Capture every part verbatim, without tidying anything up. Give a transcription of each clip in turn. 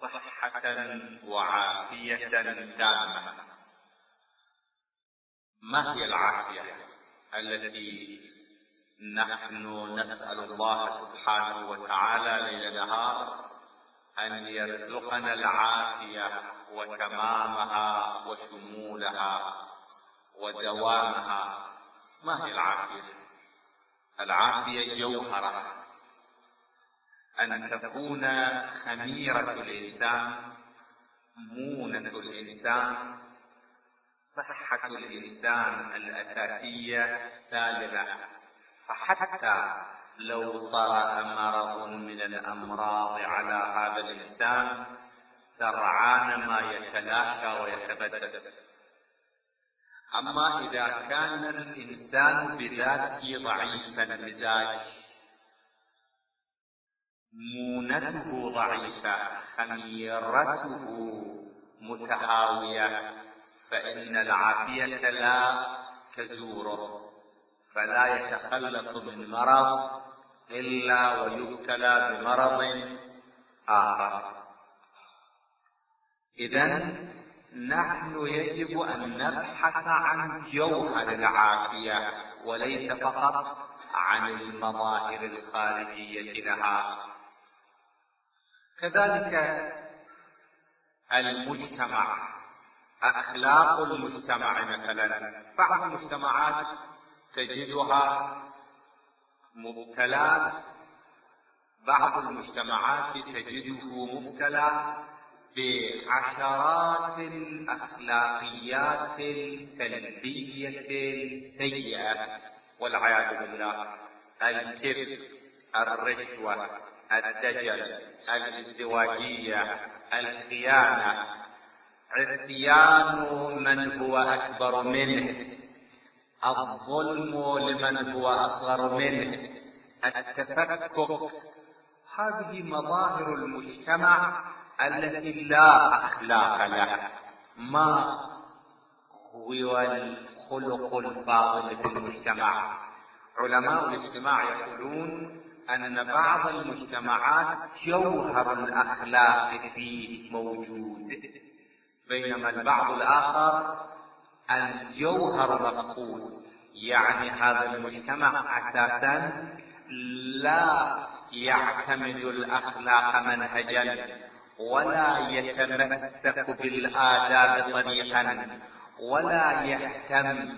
صحة وعافية تامة. ما هي العافية التي نحن نسأل الله سبحانه وتعالى ليل نهار أن يرزقنا العافية وتمامها وشمولها ودوامها؟ ما هي العافية؟ العافية جوهرة، أن تكون خميرة الإنسان، مونة الإنسان، صحة الإنسان الأساسية سالمة، فحتى لو طرأ مرض من الأمراض على هذا الإنسان سرعان ما يتلاشى ويتبدد. أما إذا كان الإنسان بذاته ضعيف المزاج، مونته ضعيفة، خميرته متهاوية، فإن العافية لا تزوره، فلا يتخلص من مرض إلا ويبتلى بمرض آخر. إذن نحن يجب أن نبحث عن جوهر العافية وليس فقط عن المظاهر الخارجية لها. كذلك المجتمع، أخلاق المجتمع مثلا، بعض المجتمعات تجدها مبتلى، بعض المجتمعات تجده مبتلى بعشرات الأخلاقيات السلبية السيئة والعياذ بالله: الكذب، الرشوة، الدجل، الازدواجية، الخيانة، عصيان من هو أكبر منه، الظلم لمن هو أصغر منه، التفكك. هذه مظاهر المجتمع التي لا أخلاق لها. ما هو الخلق الفاضل في المجتمع؟ علماء الاجتماع يقولون أن بعض المجتمعات جوهر الأخلاق فيه موجود، بينما البعض الآخر الجوهر مفقود. يعني هذا المجتمع أساسا لا يعتمد الأخلاق منهجا، ولا يتمسك بالآداب طريقا، ولا يهتم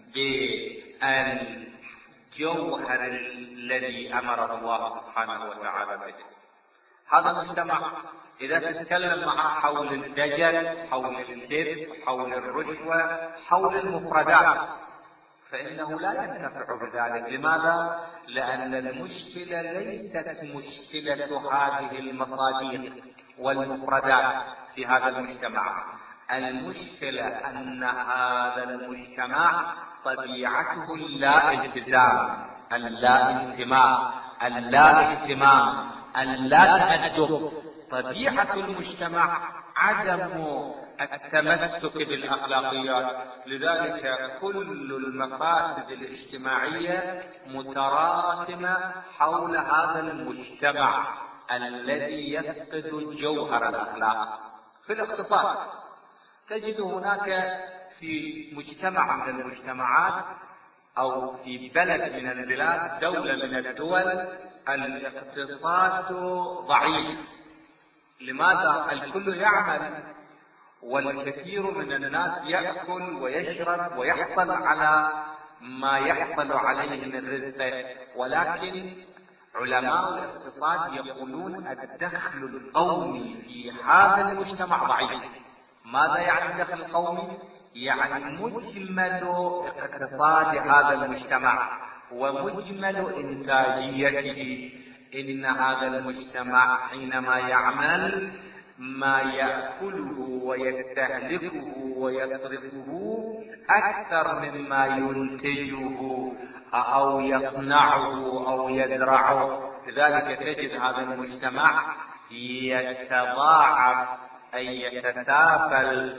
بالجوهر الذي أمر الله سبحانه وتعالى به. هذا المجتمع إذا تتكلم معه حول الدجل، حول الكذب، حول الرشوة، حول المفردات، فإنه لا ينتفع بذلك. لماذا؟ لأن المشكلة ليست مشكلة هذه المصادر والمفردات في هذا المجتمع. المشكلة أن هذا المجتمع طبيعته اللا التزام، اللا انتماء، اللا اهتمام، اللا تأدب. طبيعة المجتمع عدم التمسك بالأخلاقيات. لذلك كل المفاسد الاجتماعية متراكمة حول هذا المجتمع الذي يفقد جوهر الأخلاق. في الاقتصاد تجد هناك في مجتمع من المجتمعات أو في بلد من البلاد، دولة من الدول، الاقتصاد ضعيف. لماذا؟ الكل يعمل والكثير من الناس يأكل ويشرب ويحصل على ما يحصل عليه من رزقه، ولكن علماء الاقتصاد يقولون الدخل القومي في هذا المجتمع ضعيف. ماذا يعني الدخل القومي؟ يعني مجمل اقتصاد هذا المجتمع ومجمل إنتاجيته. إن هذا المجتمع حينما يعمل ما يأكله ويستهلكه ويصرفه أكثر مما ينتجه أو يصنعه أو يزرعه. لذلك تجد هذا المجتمع يتضاعف أي يتتافل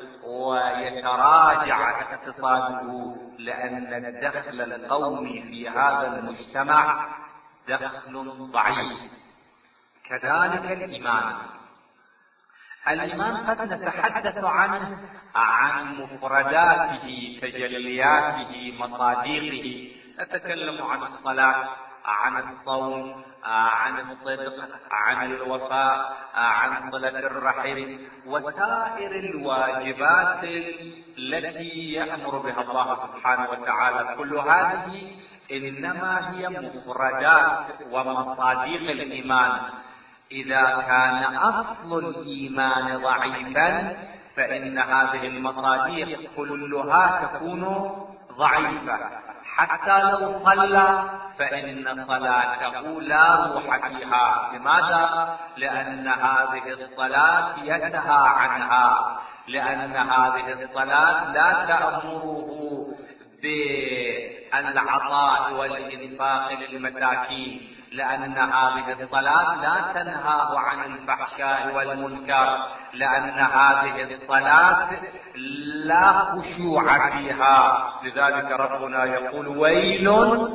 ويتراجع اقتصاده، لأن الدخل القومي في هذا المجتمع دخل ضعيف. كذلك الإيمان، الإيمان قد نتحدث عنه عن مفرداته، تجلياته، مصادقه. نتكلم عن الصلاة، عن الصوم، عن الصدق، عن الوفاء، عن صلة الرحم، وسائر الواجبات التي يأمر بها الله سبحانه وتعالى. كل هذه إنما هي مفردات ومصادق الإيمان. إذا كان أصل الإيمان ضعيفا فإن هذه المصادق كلها تكون ضعيفة. حتى لو صلى فإن صلاته لا روح فيها. لماذا؟ لأن هذه الصلاة ينتهى عنها، لأن هذه الصلاة لا تأمره بالعطاء والإنفاق للمساكين، لأن هذه الصلاة لا تنهاه عن الفحشاء والمنكر، لأن هذه الصلاة لا خشوع فيها. لذلك ربنا يقول: ويل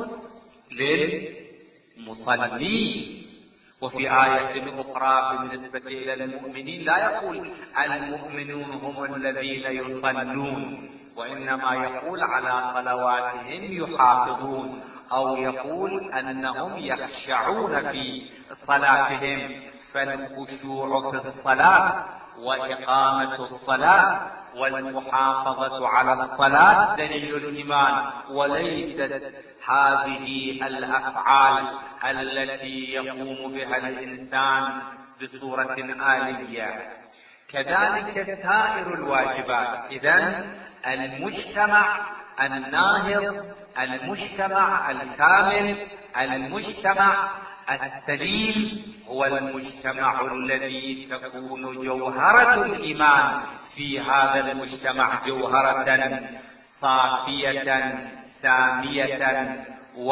للمصلين. وفي آية أخرى بالنسبة إلى المؤمنين لا يقول المؤمنون هم الذين يصلون، وإنما يقول على صلواتهم يحافظون، أو يقول أنهم يخشعون في صلاتهم. فالخشوع في الصلاة وإقامة الصلاة والمحافظة على الصلاة دليل الإيمان، وليست هذه الأفعال التي يقوم بها الإنسان بصورة آلية. كذلك سائر الواجبات. إذن المجتمع الناهض، المجتمع الكامل، المجتمع السليم هو المجتمع الذي تكون جوهرة الإيمان في هذا المجتمع جوهرة صافية سامية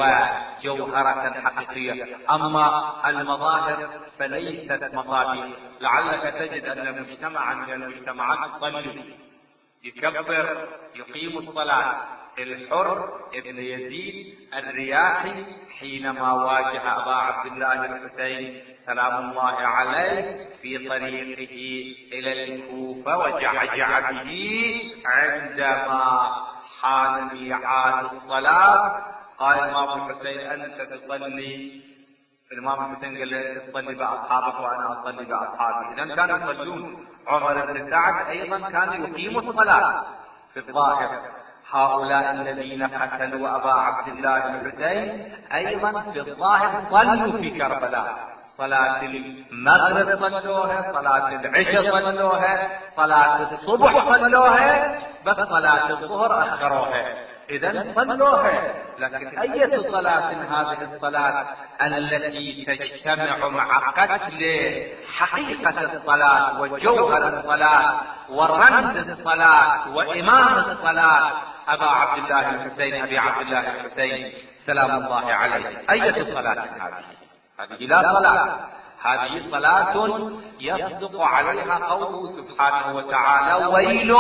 وجوهرة حقيقية. أما المظاهر فليست مصابيح. لعلك تجد أن مجتمعا من المجتمعات يصلي، يكبر، يقيم الصلاة. الحر ابن يزيد الرياحي حينما واجه أبا عبد الله الحسين سلام الله عليه في طريقه إلى الكوفة وجعجع به عندما حان ميعاد الصلاة، قال الإمام الحسين: أنت تصلي. الإمام الحسين قال له: تصلي بأصحابك وأنا أصلي بأصحابي. إذن كانوا يصلون. عمر بن سعد أيضا كان يقيم الصلاة في الظاهر. هؤلاء الذين قتلوا أبا عبد الله الحسين أيضا في الظاهر صلوا في كربلاء. صلاة المغرب صلوها، صلاة العشاء صلوها، صلاة الصبح صلوها، بس صلاة الظهر أخروها. إذن صلوها. لكن أي صلاة هذه الصلاة التي تجتمع مع قتل حقيقة الصلاة وجوهر الصلاة ورمز الصلاة وإمام الصلاة أبا عبد الله الحسين أبي عبد الله الحسين سلام الله عليه؟ أي صلاة هذه؟ هذه لا صلاة. هذه صلاة يصدق عليها قوله سبحانه وتعالى: ويل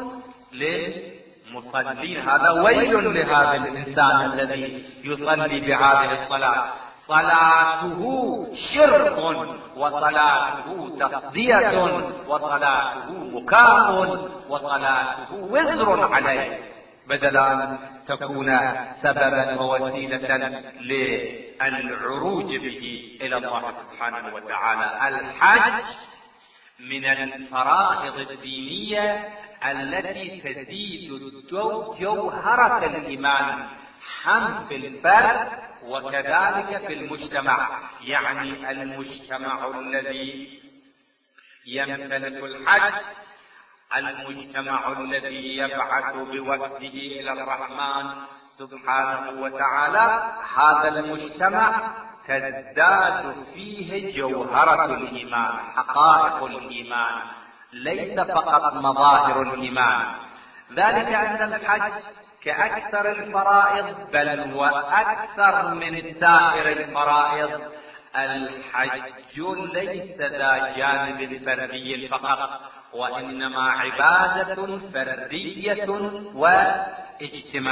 للمصلين. هذا ويل لهذا الإنسان الذي يصلي بهذه الصلاة. صلاته شرك، وصلاته تصدية، وصلاته بكاء، وصلاته وزر عليه، بدل أن تكون سببا ووسيلة للعروج به إلى الله سبحانه وتعالى. الحج من الفرائض الدينية التي تزيد جوهرة الإيمان هم في الفرد وكذلك في المجتمع. يعني المجتمع الذي يمتلك الحج، المجتمع الذي يبعث بوفده إلى الرحمن سبحانه وتعالى، هذا المجتمع تزداد فيه جوهرة الإيمان، حقائق الإيمان، ليس فقط مظاهر الإيمان. ذلك أن الحج كأكثر الفرائض، بل وأكثر من سائر الفرائض، الحج ليس ذا جانب فردي فقط، وإنما عبادة فردية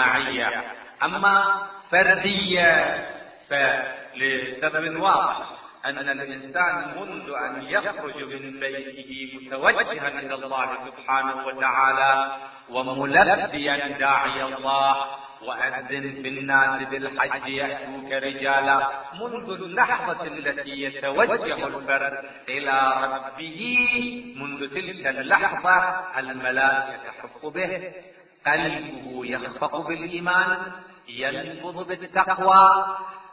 واجتماعية. أما فردية فلسبب واضح، أن الإنسان منذ أن يخرج من بيته متوجها إلى الله سبحانه وتعالى وملبيا داعي الله وأذن في الناس بالحج يأتوك رجالا، منذ اللحظة التي يتوجه الفرد إلى ربه، منذ تلك اللحظة الملائكة تحف به، قلبه يخفق بالإيمان، ينفض بالتقوى،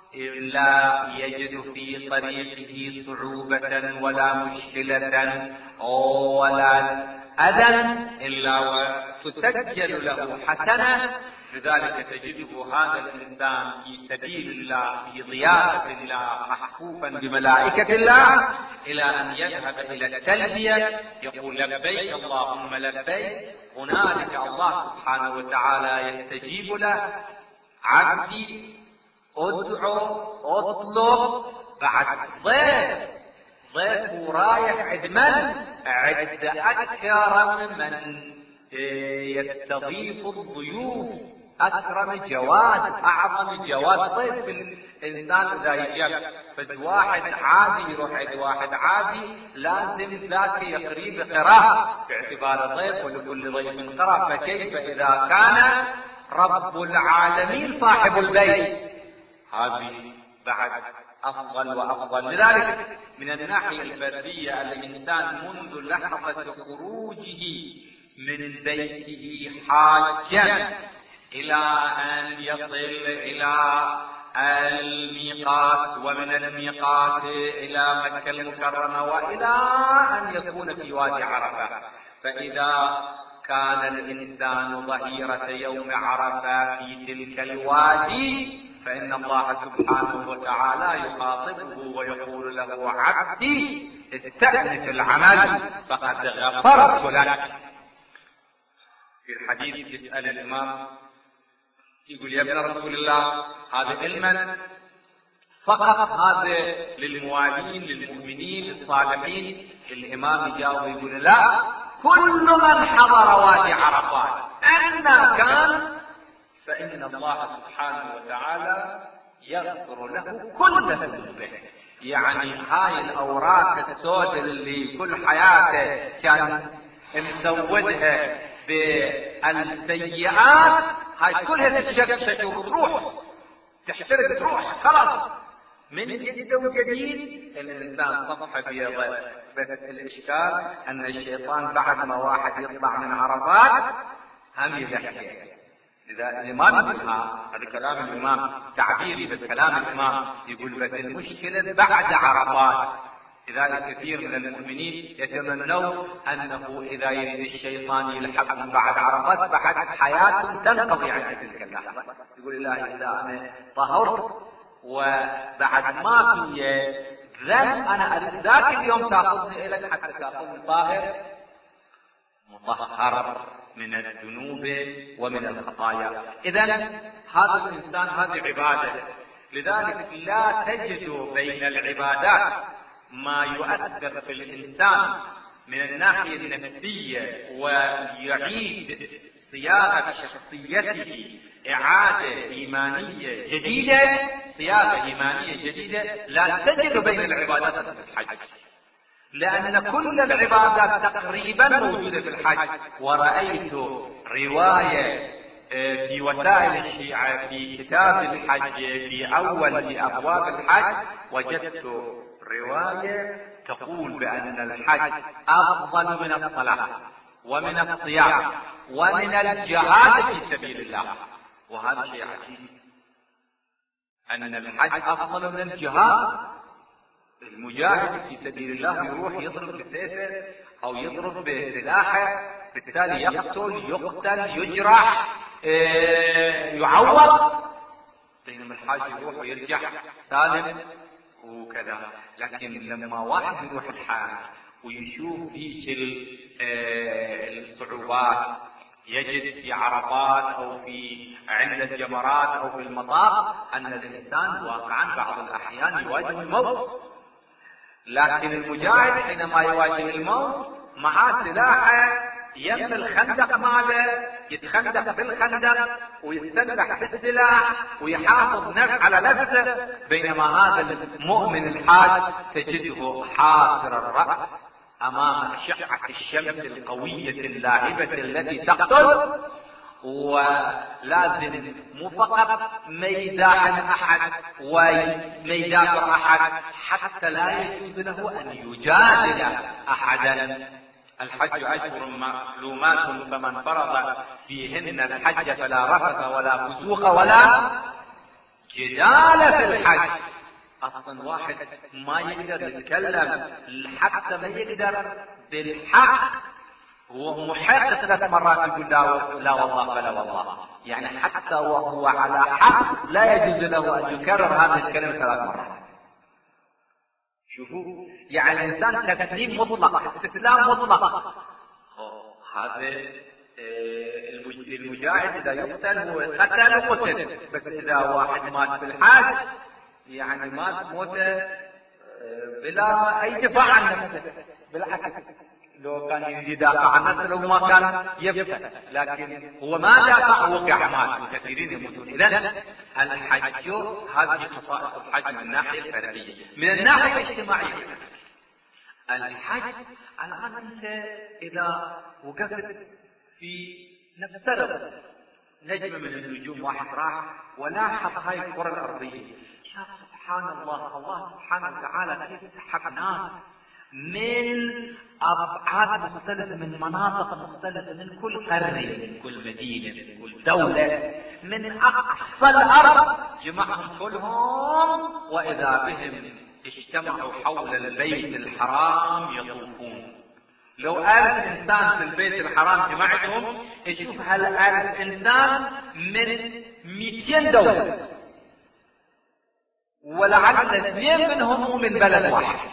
لا يجد في طريقه صعوبة ولا مشكلة ولا أذى إلا وتسجل له حسنة. لذلك تجده هذا الإنسان في سبيل الله في ضيافة الله محفوفا بملائكة الله إلى أن يذهب إلى التلبية يقول لبيك اللهم لبيك. هنالك الله سبحانه وتعالى يستجيب له، عبدي ادعو اطلب. بعد ضيف ضيف رايح عد من؟ عد أكرم من يستضيف الضيوف، أكرم جواد، أعظم جواد. ضيف الإنسان إذا يجب فد واحد عادي يروح عند واحد عادي لازم ذاك يقري بقراءة باعتبار ضيف، ولكل ضيف قراءة، فكيف إذا كان رب العالمين صاحب البيت؟ هذه بعد أفضل وأفضل. لذلك من الناحية الفردية الإنسان منذ لحظة خروجه من بيته حاجا إلى أن يصل إلى الميقات، ومن الميقات إلى مكة المكرمة، وإلى أن يكون في وادي عرفة. فإذا كان الإنسان ظهيرة يوم عرفة في تلك الوادي فإن الله سبحانه وتعالى يخاطبه ويقول له عبدي استأنف العمل فقد غفرت لك. في الحديث يسأل الإمام يقول يا ابن رسول الله هذا علما فقط، هذا للموالين للمؤمنين للصالحين؟ الإمام يجاوب يقول لا، كل من حضر وادي عرفات أينما كان فإن الله سبحانه وتعالى يغفر له كل ذنوبه. يعني هاي الأوراق السوداء اللي كل حياته كان مسودها بالسيئات هاي كلها تتشكشك وتروح تحترق تروح خلاص من جديد وجديد. الإنسان صفحة بيضاء، بس الإشكال أن الشيطان بعد ما واحد يطلع من عرفات هم يزحيه. إذا الإمام يقولها هذا كلام الإمام تعبيري، بس كلام الإمام يقول بس المشكلة بعد عرفات. لذلك كثير من المؤمنين يتمنون أنه إذا يريد الشيطان يلحقهم بعد عرفات بعد حياتهم تنقضي عن تلك اللحظة. يقول الله إذا أنا طهرت وبعد ما في ذنب أنا أريد ذاك اليوم تأخذني إليك حتى تأخذني طاهر مطهر من الذنوب ومن الخطايا. إذن هذا الإنسان هذه عبادة. لذلك لا تجد بين العبادات ما يؤثر في الإنسان من الناحية النفسية ويعيد صياغة شخصيته إعادة إيمانية جديدة، صياغة إيمانية جديدة لا تجد بين العبادات في الحج، لأن كل العبادات تقريبا موجودة في الحج. ورأيت رواية في وسائل الشيعة في كتاب الحج في أول في أبواب الحج وجدت رواية تقول بأن الحج أفضل من الصلاة ومن الصيام ومن الجهاد في سبيل الله. وهذا شيء عجيب أن الحج أفضل من الجهاد. المجاهد في سبيل الله يروح يضرب بسيفه أو يضرب بسلاحه، بالتالي يقتل يقتل يجرح يعوض، بينما الحاج يروح ويرجع سالم وكذا. لكن لما واحد يروح الحاج ويشوف فيش الصعوبات، يجد في عرفات أو في عند الجمرات أو في المطاف أن الإنسان واقعا بعض الأحيان يواجه الموت. لكن المجاهد حينما يواجه الموت مع سلاحه يم الخندق ماله يتخندق بالخندق ويستنلح بالسلاح ويحافظ نفس على نفسه، بينما هذا المؤمن الحاج تجده حاضر الرأس امام اشعة الشمس القوية اللاهبة التي تقتل، ولازم مو فقط ما يزاحم احد وما يدافع احد، حتى لا يجوز له ان يجادل احدا. الحج اشهر معلومات فمن فرض فيهن الحج فلا رفث ولا فسوق ولا جدال في الحج. اصلا واحد ما يقدر يتكلم حتى ما يقدر بالحق، هو محق ثلاث مرات يقول لا, لا والله فلا والله، يعني حتى وهو على حق لا يجوز له ان يكرر هذه الكلمه ثلاث مرات. شوفوا يعني الانسان تسليم مطلق، استسلام مطلق. هذا المجاهد اذا يقتل هو قتل وقتل، بس اذا واحد مات في الحاج يعني مات موته بلا اي دفاع عن نفسه، بالعكس لو كان يريد يدافع عن نفسه لو ما كان يفتك، لكن هو ما دافع ووقع مات، وكثيرين يموتون. اذا الحج هذه خصائص الحج من الناحيه الفرديه. من الناحيه الاجتماعيه الحج الان انت اذا وقفت في نفترض نجم من النجوم واحد راح ولاحظ هاي الكره الارضيه، يا سبحان الله، الله سبحانه وتعالى كيف سحب ناس من أبعاد مختلفة، من مناطق مختلفة، من كل قرية، من كل مدينة، من كل دولة، من أقصى الأرض جمعهم كلهم، وإذا بهم اجتمعوا حول البيت الحرام يطوفون. لو ألف إنسان في البيت الحرام جمعتهم، يشوف هالألف إنسان من مئتين دولة، ولعل اثنين منهم من بلد واحد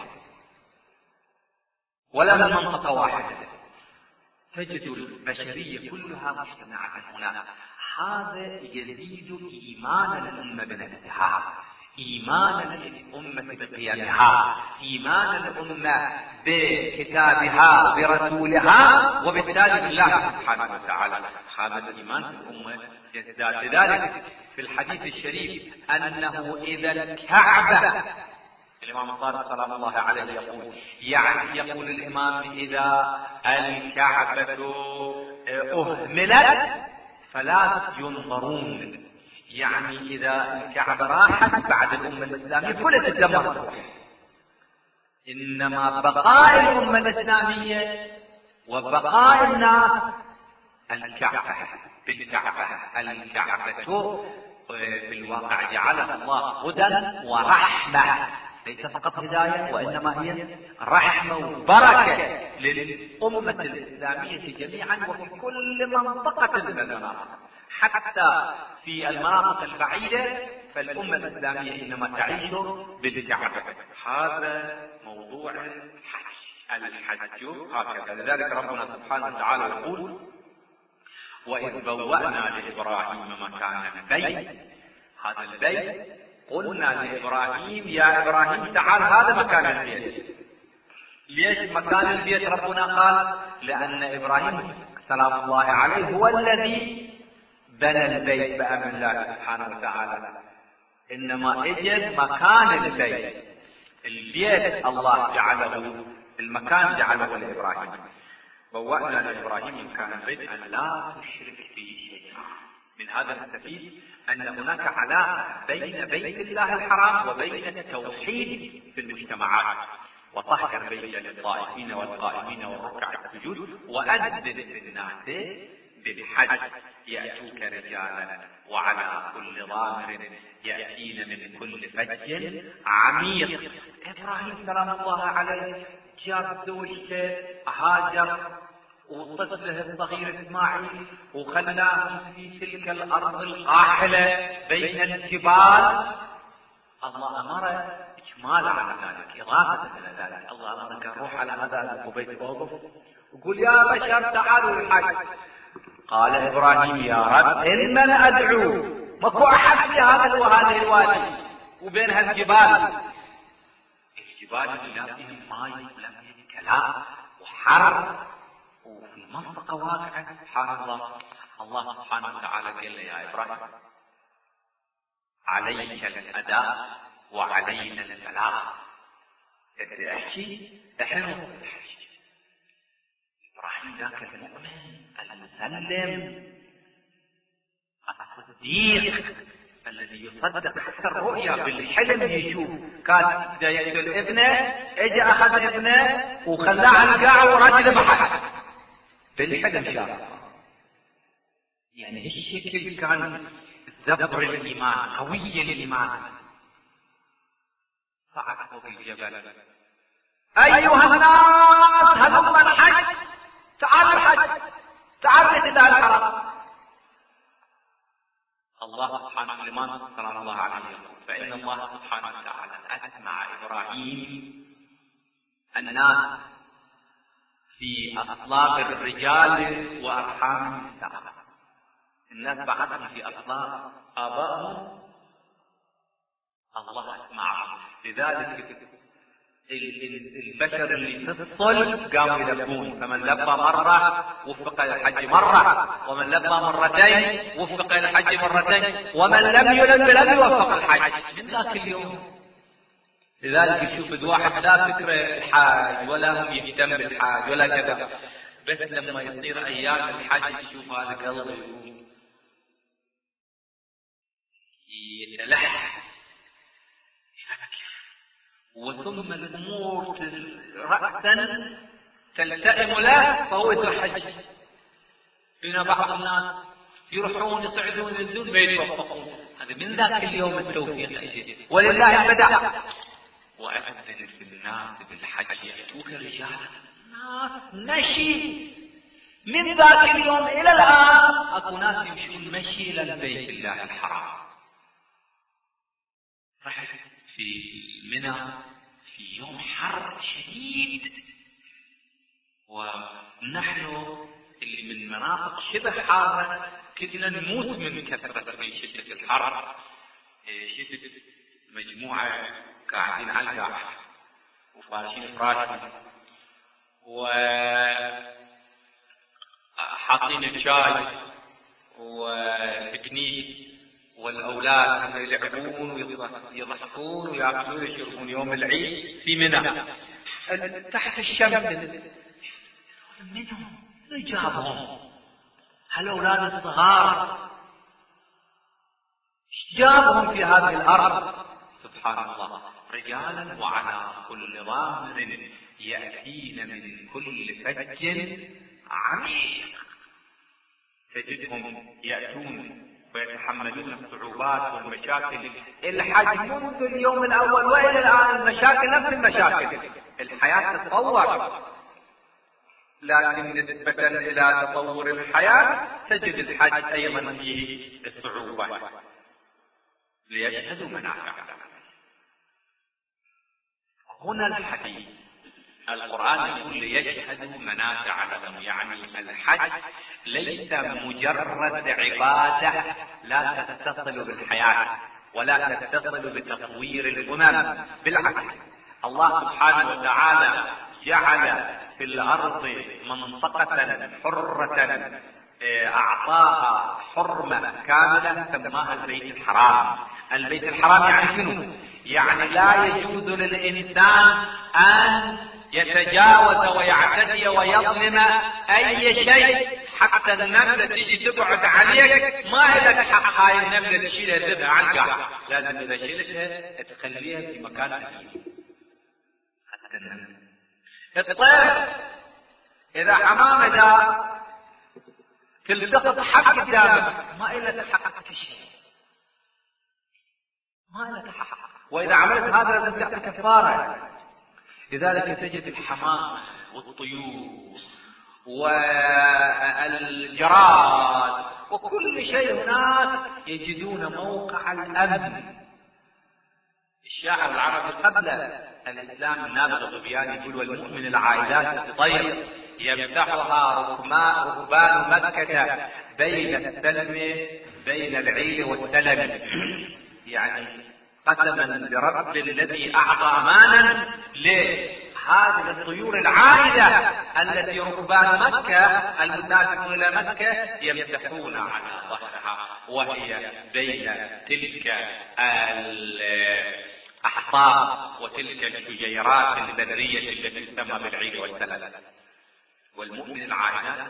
ولا من منطقة واحدة. تجد البشرية كلها مجتمعة هنا. هذا يزيد إيمان الأمة بنفسها، إيمان الأمة بقيمها، إيمان الأمة بكتابها برسولها، وبالتالي بالله سبحانه وتعالى. هذا الإيمان في الأمة يزداد. لذلك في الحديث الشريف أنه إذا الكعبة، الإمام الصادق سلام الله عليه يقول، يعني يقول الإمام إذا الكعبة أهملت فلا ينظرون، يعني إذا الكعبة راحت بعد الأمة الإسلامية كلها تتدمر، إنما بقاء الأمة الإسلامية وبقاء الناس الكعبة بالكعبة. الكعبة في الواقع جعلها الله هدى ورحمة، ليس فقط هداية وإنما هي رحمة وبركة للأمة الإسلامية جميعا، وفي كل منطقة من المناطق، حتى في المناطق البعيدة فالأمة الإسلامية إنما تعيش بالكعبة. هذا موضوع الحج. الحج هكذا. لذلك ربنا سبحانه وتعالى يقول وإذ بوأنا لإبراهيم مكان البيت، هذا البيت قلنا لإبراهيم يا إبراهيم تعال هذا مكان البيت. ليش مكان البيت ربنا قال؟ لأن إبراهيم سلام الله عليه هو الذي بنى البيت بأمر الله سبحانه وتعالى، إنما اجد مكان البيت. البيت الله جعله، المكان جعله لإبراهيم. بوأنا لإبراهيم مكان البيت أن لا تشرك به شيئا. من هذا نستفيد أن هناك علاقة بين بيت الله الحرام وبين التوحيد في المجتمعات. وطهر بيت للطائفين والقائمين والركع السجود وأذن في الناس بالحج يأتوك رجالا وعلى كل ضامر يأتين من كل فج عميق. إبراهيم سلام الله عليه جاب زوجته هاجر وطفله الصغير إسماعيل وخلاهم في تلك الأرض القاحلة بين الجبال. الله أمر إجمالا على ذلك، إضافة إلى ذلك. الله أمر كان روح على هذا القبيس أوقف وقول يا بشر تعالوا الحج. قال إبراهيم يا رب إن من أدعو، ماكو أحد في هذا وهذه الوادي وبين هالجبال. الجبال اللي لا فيهم ماء ولا فيهم كلاء وحر، وفي منطقة واقعة. سبحان الله، الله سبحانه وتعالى قال لي يا إبراهيم عليك الأداء وعلينا البلاغ. بدي أحكي إحنا نحكي. إبراهيم ذاك المؤمن المسلم الصديق الذي يصدق حتى الرؤيا بالحلم يشوف. كان بدا يقتل ابنه، اجى اخذ ابنه وخلاه على القاع وراجل بحر بالحلم شافه. يعني هالشكل كان زبر الايمان، قوي الايمان. صعد فوق الجبل، ايها الناس هلم الحج، تعالوا الحج، تعالوا الى الحرم. الله سبحانه لمن صلى الله عليه وسلم، فإن الله سبحانه وتعالى أسمع إبراهيم الناس في أصلاب الرجال وأرحام النساء. الناس بعثهم في أصلاب آبائهم، الله أسمعهم. لذلك البشر اللي في الصلب قاموا يلبون، فمن لبى مرة وفق إلى الحج مرة، ومن لبى مرتين وفق إلى الحج مرتين، ومن لم يلب لم يوفق الحج من ذاك اليوم. لذلك يشوف الواحد لا فكرة الحاج ولا هم يهتم بالحاج ولا كذا، بس لما يصير أيام الحج يشوف هذا قلبه يتلح، وثم الأمور رأسا تلتئم له فهو يتحج. هنا بعض الناس يروحون يصعدون ينزلون ما يتوفقون. هذا من ذاك اليوم التوفيق أجل ولله البدع. وأذن في الناس بالحج يأتوك رجالا، ناس نشي من ذاك اليوم إلى الآن. أكو ناس يمشون مشي إلى البيت الله الحرام. رحت في منى في يوم حر شديد، ونحن اللي من مناطق شبه حارة كدنا نموت من كثرة من شدة الحر. شفت مجموعة قاعدين على القاع وفارشين فراشهم وحاطين الشاي وبكنيك، والأولاد هم يلعبون ويضحكون ويأكلون ويشربون يوم العيد في منى تحت الشمس. منهم جابهم هالأولاد الصغار، جابهم في هذه الأرض. سبحان الله، رجالا وعلى كل ضامر يأتين من كل فج عميق. تجدهم يأتون ويتحملون الصعوبات والمشاكل. الحج منذ اليوم الأول وإلى الآن المشاكل نفس المشاكل. الحياة تتطور، لكن نسبة إلى تطور الحياة تجد الحج أيضا فيه الصعوبة. ليشهدوا منافع. هنا الحديث القرآن يقول ليشهدوا منافع لهم، يعني الحج ليس مجرد عبادة لا تتصل بالحياة ولا تتصل بتطوير الأمم. بالعكس، الله سبحانه وتعالى جعل في الأرض منطقة حرة أعطاها حرمة كاملة سماها البيت الحرام. البيت الحرام يعني شنو؟ يعني لا يجوز للإنسان أن يتجاوز ويعتدي ويظلم أي شيء. حتى النملة تيجي تبعد عليك ما لك حق هاي النملة تشيلها تذبها على القاع، لازم إذا شيلتها تخليها في مكان أمين. حتى النملة. الطير إذا حمامة دا تلتقط حق قدامك ما لك حق تشيل، ما لك حق، وإذا عملت هذا لازم تعطي كفارة. لذلك تجد الحمام والطيور والجراد وكل شيء هناك يجدون موقع الأمن. الشاعر العربي قبل الإسلام النابغة الظبياني يقول والمؤمن العائلات الطير يفتحها ركبان مكة بين السلم بين العيل والسلم. يعني قسما برب الذي أعطى أمانا هذه الطيور العائدة التي ركبان مكة المسافرون إلى مكة يمسحون على ظهرها، وهي بين تلك الأحطاب وتلك الشجيرات البرية التي تسمى بالعيد والسلام. والمؤمن العائدات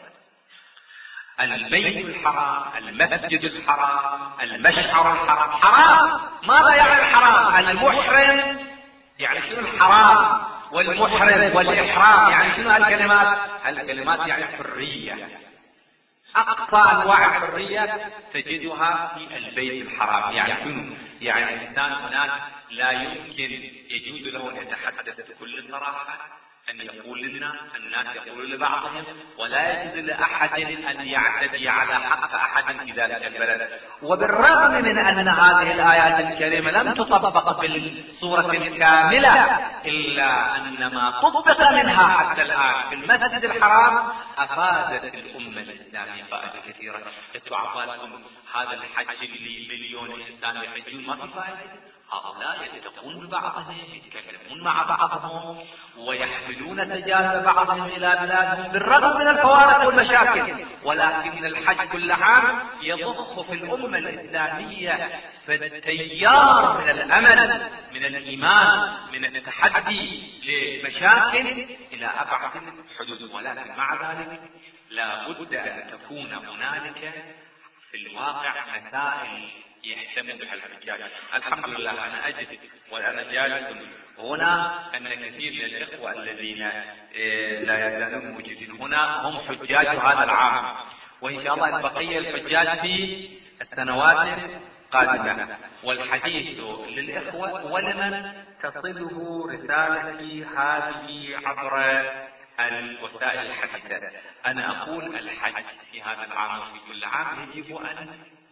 البيت الحرام، المسجد الحرام، المشعر الحرام حرام. ماذا يعني الحرام؟ المحرم يعني شنو الحرام، والمحرم والإحرام يعني شنو هالكلمات؟ هالكلمات يعني حرية، أقصى أنواع الحرية تجدها في البيت الحرام. يعني شنو؟ يعني الإنسان هناك لا يمكن يجوز له أن يتحدث بكل صراحة، أن يقول للناس، الناس يقولون لبعضهم، ولا يجوز لأحد أن يعتدي على حق أحد في ذلك البلد. وبالرغم من أن هذه الآيات الكريمة لم تطبق بالصورة الكاملة، إلا أن ما طبق منها حتى الآن في المسجد الحرام أفادت الأمة الإسلامية فائدة كثيرة. اتعبالكم هذا الحج اللي مليون إنسان يحجون ما في فائدة؟ هؤلاء يتقون ببعضهم، يتكلمون مع بعضهم، ويحملون سجاد بعضهم إلى بلادهم بالرغم من الفوارق والمشاكل. ولكن الحج كل عام يضخ في الأمة الإسلامية فالتيار من الأمل، من الإيمان، من التحدي لمشاكل إلى أبعد الحدود. ولكن مع ذلك لا بد أن تكون هنالك في الواقع مسائل يهتم بها الحجاج. الحمد لله أنا أجد وأنا جالس هنا أن كثير من الإخوة الذين لا يزالون موجودين هنا هم حجاج هذا العام، وإن شاء الله البقية الحجاج في السنوات القادمة. والحديث للإخوة ولمن تصله رسالتي هذه عبر الوسائل الحديثة. أنا أقول الحج في هذا العام وفي كل عام يجب أن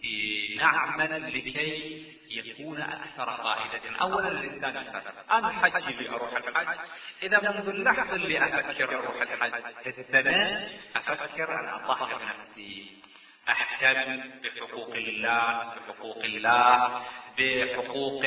نعمل لكي يكون أكثر فائدة. أولا الإنسان يفكر أنا حجي لي أروح الحج، إذا منذ اللحظة اللي أفكر أروح الحج السنة أفكر أن أطهر نفسي، أهتم بحقوق الله، بحقوق الله بحقوق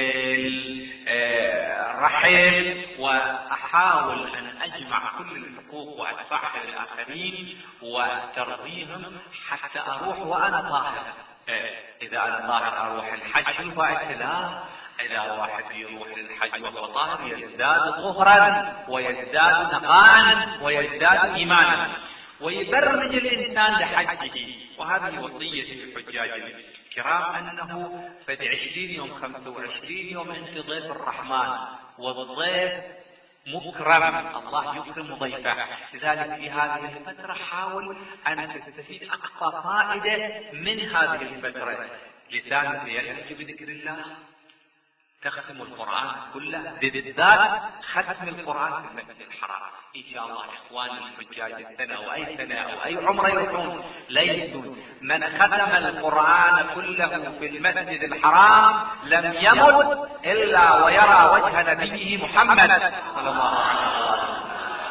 الرحم، وأحاول أن أجمع كل الحقوق وأدفعها للآخرين وترضيهم حتى أروح وأنا طاهر. إذا أنا طاهر أروح الحج شنو فائدة؟ لا، إذا واحد يروح للحج وهو طاهر يزداد طهرا ويزداد نقاء ويزداد إيمانا ويبرمج الإنسان لحجه. وهذه وصية الحجاج الكرام أنه فد عشرين يوم خمسة وعشرين يوم أنت ضيف الرحمن، والضيف مكرم، الله يكرم ضيفه. لذلك في هذه الفترة حاول أن تستفيد أقصى فائدة من هذه الفترة. لسانك يلهج بذكر الله، تختم القرآن كله، بالذات ختم القرآن في المسجد الحرام. إن شاء الله إخوان الحجاج السنة أو أي سنة أو أي عمر يروحون ليسوا من ختم القرآن كله في المسجد الحرام لم يمت إلا ويرى وجه نبيه محمد صلى الله عليه وسلم.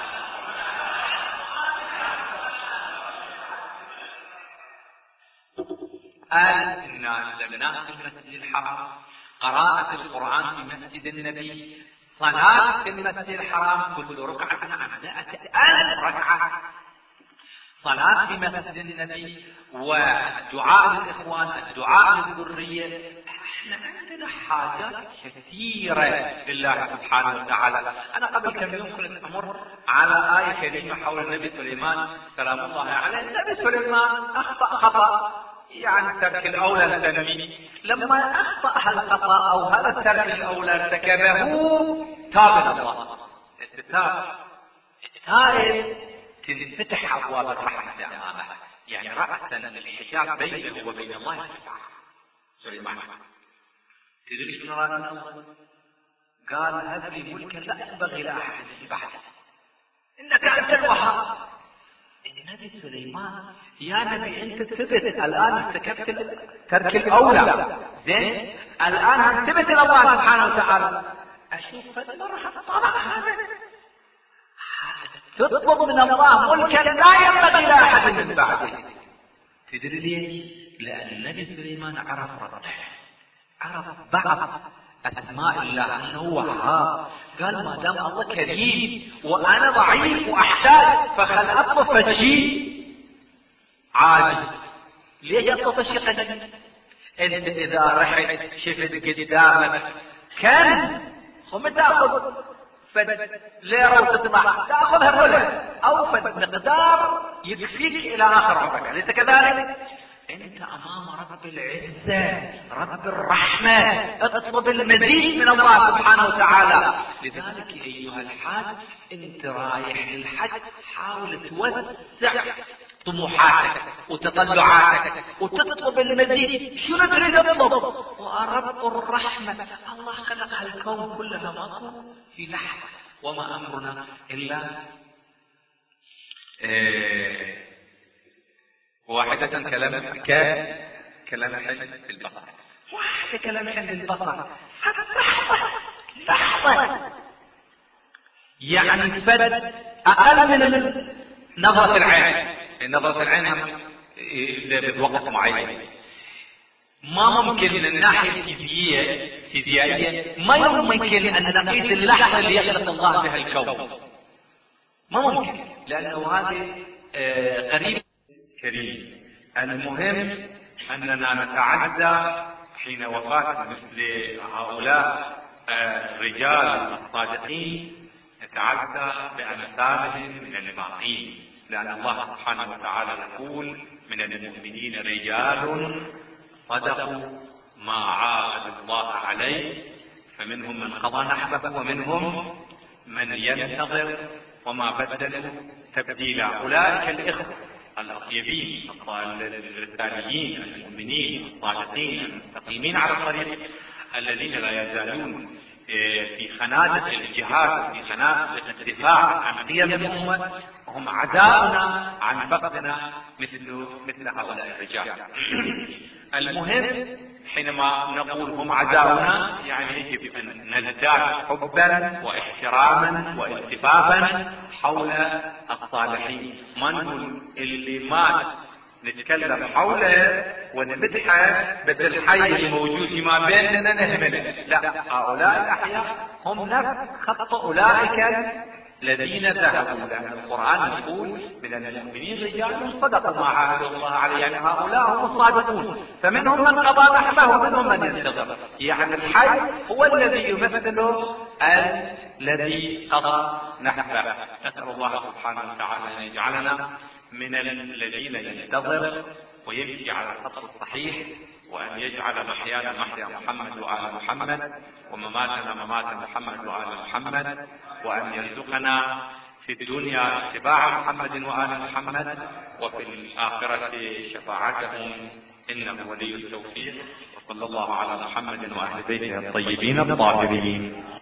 آل الناس لمناه في المسجد الحرام، قراءة القرآن في مسجد النبي، صلاة في المسجد الحرام كل ركعة عن مائة ألف ركعة، صلاة في مسجد النبي، ودعاء للإخوان، الدعاء للذرية. احنا عندنا حاجات كثيرة لله سبحانه وتعالى. أنا قبل كم يوم كنت أمر على آية كريمة حول النبي سليمان سلام الله عليه. النبي سليمان أخطأ خطأ يعني ترك الأولى التنمي، لما أخطأ هالخطأ أو هذا الترك الأولى ارتكبه تاب إلى الله. التاب التائب تنفتح أبواب الرحمة أمامه، يعني رأسا الحجاب بينه وبين الله سبحانه. سليمان تدري شنو رأى الله؟ قال هب لي ملكا لا ينبغي لأحد من بعدي إنك أنت الوهاب. النبي سليمان يا نبي انت ثبت الان ارتكبت ترك الاولى، زين الان هتثبت الى الله سبحانه وتعالى. اشوف فالمرة طبعا هذا تطلب من الله ملكا لا ينبغي لاحد من بعده. تدري ليش؟ لان النبي سليمان عرف ربه، عرف بعض اسماء الله انه وهاب، قال ما دام الله كريم وانا ضعيف واحتاج فخل اطلب شيء عادي. ليش اطلب شيء قليل؟ انت اذا رحت شفت قدامك كان هم تاخذ فد ليره وتطلع تاخذها كلها او فد مقدار يكفيك الى اخر عمرك. اليس كذلك؟ انت امام رب العزه رب الرحمه اطلب المزيد من الله سبحانه وتعالى. لذلك ايها الحاج انت رايح للحج حاول توسع طموحاتك وتطلعاتك وتطلب المزيد. شنو تريد تطلب؟ ورب الرحمه الله خلق الكون كله ماكو في لحظه وما امرنا الا إيه واحدة كلام كلام حل في البصر. واحدة كلام حل في البصر لحظة لحظة يعني فد أقل من نظرة العين. نظرة العين بوقت معين ما ممكن من الناحية الفيزيائية فيزيائية ما يمكن أن نقيس اللحظة اللي يخلق الله بها الكون. ما ممكن لأنه هذه قريب كريم. المهم أننا نتعدى حين وفاة مثل هؤلاء الرجال الصادقين نتعدى بأمثالهم من الباقين. لأن الله سبحانه وتعالى يقول من المؤمنين رجال صدقوا ما عاهدوا الله عليه فمنهم من قضى نحبه ومنهم من ينتظر وما بدلوا تبديلا. أولئك الإخوة الأطيبين الرساليين المؤمنين الصادقين المستقيمين على الطريق الذين لا يزالون في خنادق الجهاد في خنادق الدفاع عن قيم الأمة هم عزاؤنا عن فقدنا مثل مثل هؤلاء الرجال. المهم حينما نقول هم عزاؤنا يعني يجب أن نزداد حبا واحتراما والتفافا حول الصالحين. ما نقول اللي مات نتكلم حوله ونمدحه بس الحي الموجود فيما بيننا نهمله. لا، هؤلاء الأحياء هم نفس خط أولئك الذين ذهبوا. لأن القرآن يقول من المؤمنين رجال صدقوا ما عاهدوا الله عليه يعني هؤلاء هم الصادقون. فمنهم من قضى نحبه ومنهم من ينتظر. يعني الحي هو الذي يمثله الذي قضى نحبه. نسأل الله سبحانه وتعالى أن يجعلنا من الذين ينتظر ويمشي على الخط الصحيح وأن يجعل محيانا محيا محمد وآل محمد ومماتنا ممات محمد وآل محمد وأن يرزقنا في الدنيا اتباع محمد وآل محمد وفي الآخرة شفاعتهم إنه ولي التوفيق. وصلى الله على محمد وأهل بيته الطيبين الطاهرين.